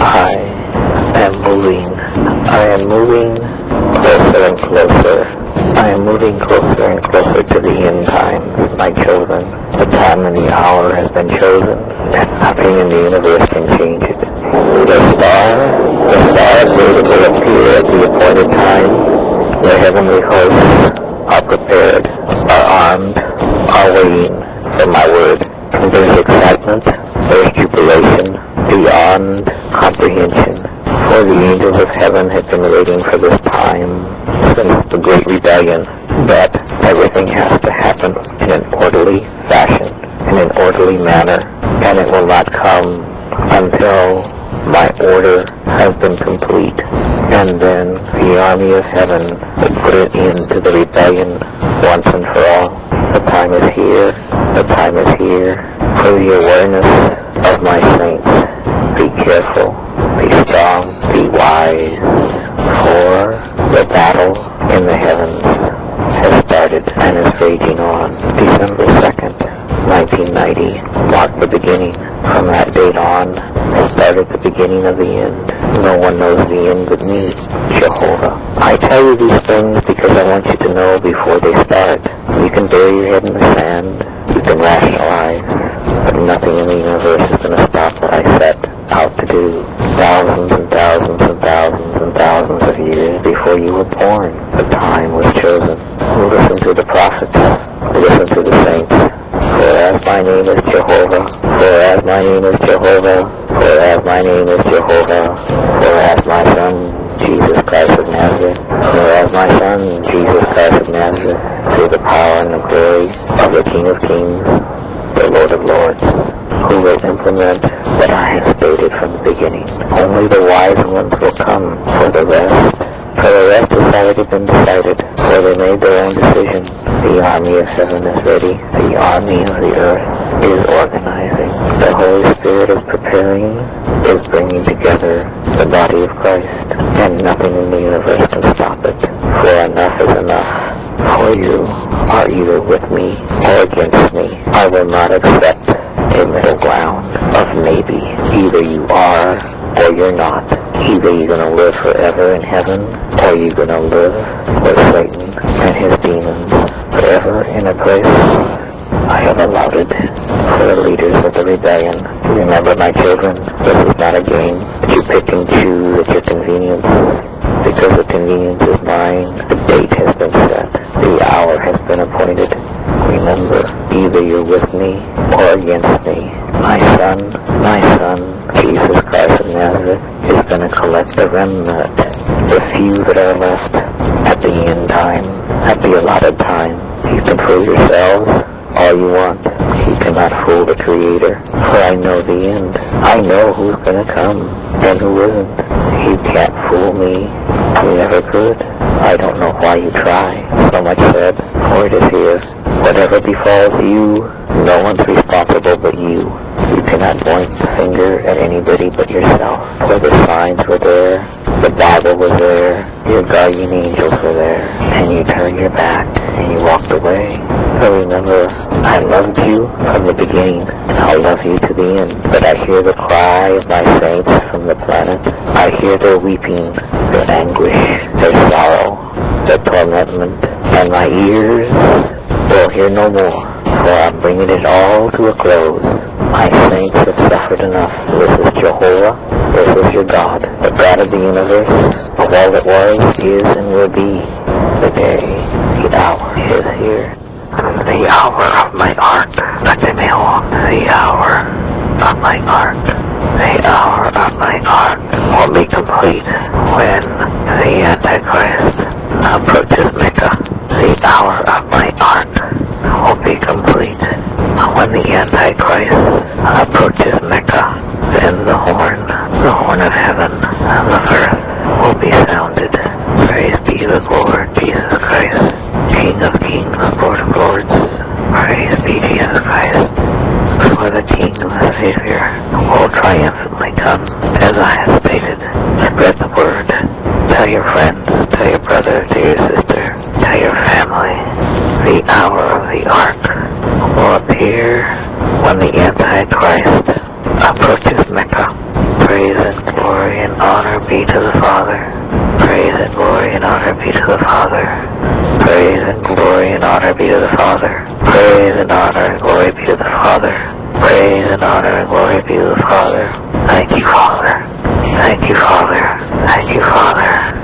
I am moving. I am moving closer and closer. I am moving closer and closer to the end time, my children. The time and the hour has been chosen, and nothing in the universe can change it. The stars will appear at the appointed time. The heavenly hosts are prepared, are armed, are waiting for my word. And there's excitement, there's jubilation beyond comprehension. For the angels of heaven have been waiting for this time since the Great Rebellion, that everything has to happen in an orderly fashion, in an orderly manner, and it will not come until my order has been complete. And then the army of heaven will put an end to the rebellion once and for all. The time is here. The time is here for the awareness of my saints. Be careful. Be strong. Be wise. For the battle in the heavens has started and is raging on. December 2nd, 1990 marked the beginning. From that date on, it started the beginning of the end. No one knows the end but me, Jehovah. I tell you these things because I want you to know before they start. You can bury your head in the sand, you can rationalize, but nothing in the universe is going to stop what I set out to do. Thousands and thousands and thousands and thousands of years before you were born, the time was chosen. Listen to the prophets, listen to the saints. For as my name is Jehovah, for as my name is Jehovah, for as my name is Jehovah, for as my Son, Jesus Christ of Nazareth, for as my Son, Jesus Christ of Nazareth, through the power and the glory of the King of Kings, the Lord of Lords, who will implement what I have stated from the beginning. Only the wise ones will come. For the rest has already been decided, for they made their own decision. The army of heaven is ready. The army of the earth is organizing. The Holy Spirit is preparing, is bringing together the body of Christ, and nothing in the universe can stop it. For enough is enough. For you are either with me or against me. I will not accept a middle ground of maybe. Either you are or you're not. Either you're going to live forever in heaven, or you're going to live with Satan and his demons forever in a place I have allotted for the leaders of the rebellion. Remember, my children, this is not a game that you pick and choose at your convenience. Because the convenience is mine, the date has been set, the hour has been appointed. Remember, either you're with me or against me. My son, Jesus Christ of Nazareth, is going to collect the remnant, the few that are left at the end time, at the allotted time. You can fool yourselves all you want. You cannot fool the Creator, for I know the end. I know who's going to come and who isn't. You can't fool me. You never could. I don't know why you try. So much said, for it is here. Whatever befalls you, no one's responsible but you. You cannot point the finger at anybody but yourself. For the signs were there, the Bible was there, your guardian angels were there, and you turned your back and you walked away. So remember, I loved you from the beginning, and I'll love you to the end. But I hear the cry of my saints from the planet. I hear their weeping, their anguish, their sorrow, their tormentment, and my ears will hear no more, for I'm bringing it all to a close. My saints have suffered enough. This is Jehovah. This is your God, the God of the universe, of all that was, is, and will be. The day, the hour is here. The hour of my ark. Let me on. The hour of my ark. The hour of my ark will be complete when the Antichrist approaches Mecca. The hour of my ark will be complete when the Antichrist approaches Mecca. Then the horn of heaven, the earth will be sounded. Praise be the Lord Jesus Christ, King of kings, Lord of lords. Praise be Jesus Christ, for the King and the Savior will triumphantly come, as I have stated. Spread the word. Tell your friends, tell your brother, tell your sister, tell your family. The hour of the ark will appear when the Antichrist approaches Mecca. Praise and and glory and honor be to the Father. Praise and glory and honor be to the Father. Praise and glory and honor be to the Father. Praise and honor and glory be to the Father. Praise and honor and glory be to the Father. Thank you, Father. Thank you, Father. Thank you, Father.